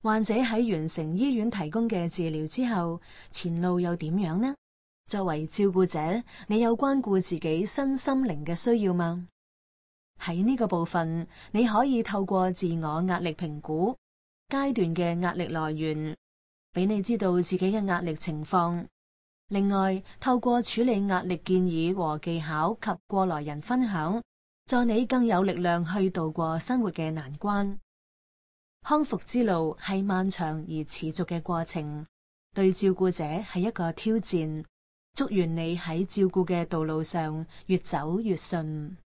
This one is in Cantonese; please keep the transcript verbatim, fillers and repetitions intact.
患者喺完成醫院提供嘅治療之後，前路又點樣呢？作為照顧者，你有關顧自己身心靈嘅需要嗎？喺呢個部分，你可以透過自我壓力評估階段嘅壓力來源，俾你知道自己嘅壓力情況。另外，透過處理壓力建議和技巧及過來人分享，助你更有力量去度過生活嘅難關。康復之路係漫長而持續嘅過程，對照顧者係一個挑戰。祝願你喺照顧嘅道路上越走越順。